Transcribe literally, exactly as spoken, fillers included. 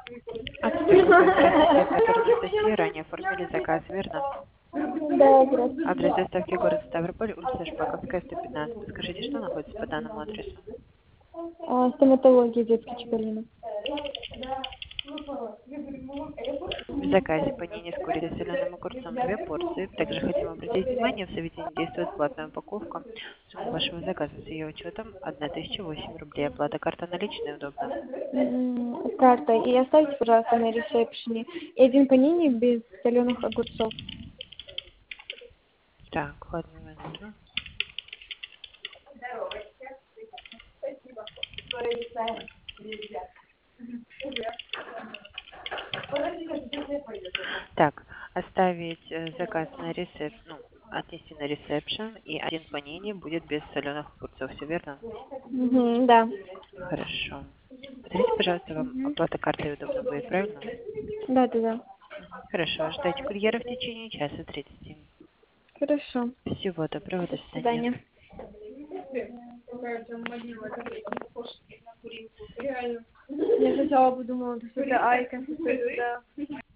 А теперь здравствуйте, Петр Анастасия, ранее оформили заказ, верно? Да, здравствуйте. Адрес доставки город Ставрополь, улица Шпаковская, сто пятнадцать. Подскажите, что находится по данному адресу? А, стоматология детский Чиполлино. В заказе панини с курицей и соленым огурцом две порции. Также хотим обратить внимание, в заведении действует платная упаковка. Сумма вашего заказа с ее учетом тысяча восемь рублей. Оплата карта наличная удобно. М, Карта. И оставьте, пожалуйста, на ресепшене. И один панини без соленых огурцов. Так, одну минуту. Так, оставить э, заказ на ресепшн, ну, отнести на ресепшн, и один панини будет без соленых огурцов, все верно? Мгм, да. Хорошо. Подскажите, пожалуйста, вам Мгм. оплата картой удобно будет, правильно? Да, да, да. Хорошо, ждайте курьера в течение часа тридцати. Хорошо. Всего доброго, до До свидания. свидания. Я сначала подумала, что это Айка.